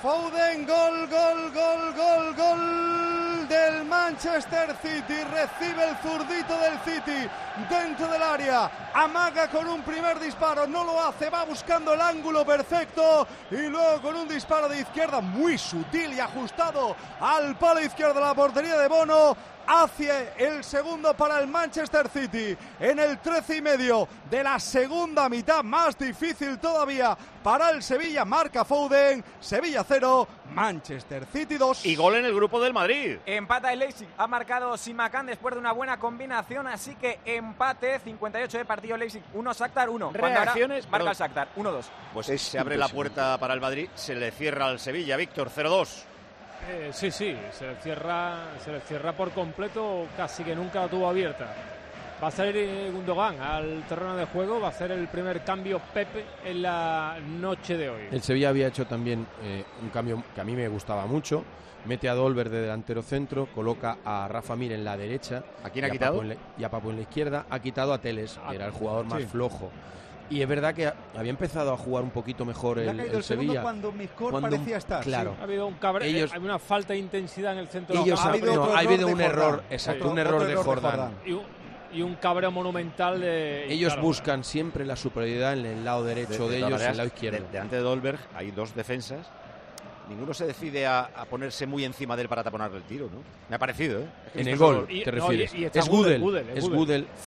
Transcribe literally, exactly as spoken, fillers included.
Foden, gol, gol, gol, gol, gol del Manchester City. Recibe el zurdito del City dentro del área. Amaga con un primer disparo, no lo hace, va buscando el ángulo perfecto y luego con un disparo de izquierda muy sutil y ajustado al palo izquierdo de la portería de Bono. Hacia el segundo para el Manchester City en el trece y medio de la segunda mitad, más difícil todavía para el Sevilla. Marca Foden, Sevilla cero, Manchester City dos. Y gol en el grupo del Madrid. Empata el Leipzig, ha marcado Simakan después de una buena combinación, así que empate, cincuenta y ocho de partido Leipzig, uno Shakhtar uno. Reacciones, marca el Shakhtar, uno dos. Pues es se abre la puerta para el Madrid, se le cierra al Sevilla, Víctor, cero dos. Eh, sí, sí, se le cierra, se le cierra por completo, casi que nunca la tuvo abierta. Va a salir Gundogan al terreno de juego, va a hacer el primer cambio Pepe en la noche de hoy. El Sevilla había hecho también eh, un cambio que a mí me gustaba mucho. Mete a Dolber de delantero centro, coloca a Rafa Mir en la derecha. ¿A quién ha y quitado? A la, y a Papu en la izquierda. Ha quitado a Teles, que era el jugador más sí. flojo. Y es verdad que había empezado a jugar un poquito mejor el, el, el Sevilla. Cuando Miscor cuando, parecía estar. Claro. Sí. Ha habido un cabre, ellos, hay una falta de intensidad en el centro ellos del campo. ha, no, ha habido un error, Jordán. exacto, Sí. un error Otro de error Jordán. de Jordán. Y un, y un cabreo monumental de... Ellos claro, buscan siempre la superioridad en el lado derecho de, de, de ellos y en el lado izquierdo. De, delante de Dolberg hay dos defensas. Ninguno se decide a, a ponerse muy encima de él para taponarle el tiro, ¿no? Me ha parecido, ¿eh? En el gol, y, te refieres. No, y, y es Gudel, Gudel, es Gudel